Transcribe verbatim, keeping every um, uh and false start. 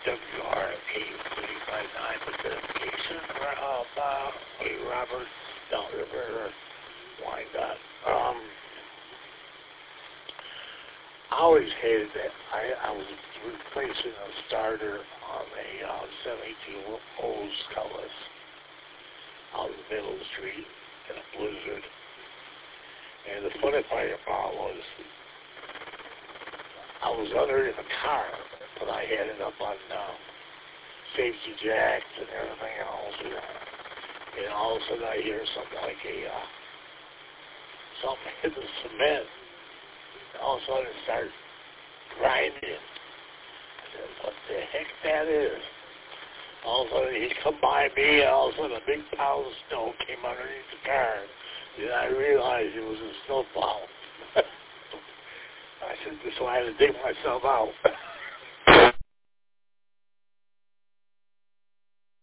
W R eight three five nine identification. Uh, Bob A. Robert Delta River Wyandotte. Um, I always hated that. I, I was replacing a starter on a uh, seven eighteen Olds Cutlass out in the middle of the street in a blizzard. And the funny part about it was I was under in the car, but I had it up on um, safety jacks and everything else. You know. And all of a sudden I hear something like a, uh, something hit the cement. And all of a sudden it started grinding. I said, what the heck that is? All of a sudden he come by me, and all of a sudden a big pile of snow came underneath the car. And I realized it was a snowplow. I said, so I had to dig myself out.